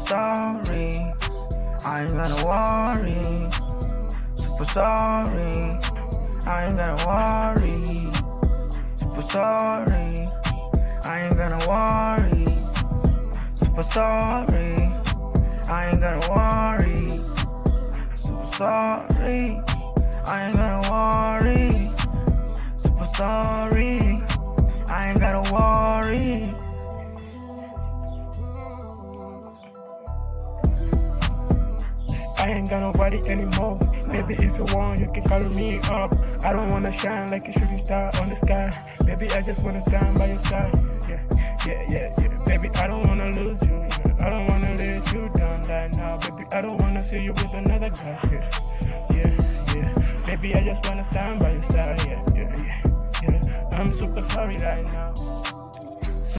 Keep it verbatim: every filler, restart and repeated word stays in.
sorry. I ain't gonna worry. Super sorry. I ain't gonna worry. Super sorry. I ain't gonna worry. Super sorry. I ain't gonna worry. Super sorry. I ain't gonna worry. Super sorry. I ain't gonna worry. I ain't got nobody anymore. Baby, if you want, you can call me up. I don't wanna shine like a shooting star on the sky. Baby, I just wanna stand by your side. Yeah, yeah, yeah, yeah. Baby, I don't wanna lose you. Yeah. I don't wanna let you down right now. Baby, I don't wanna see you with another guy. Yeah, yeah, yeah. Baby, I just wanna stand by your side. Yeah, yeah, yeah, yeah. I'm super sorry right now.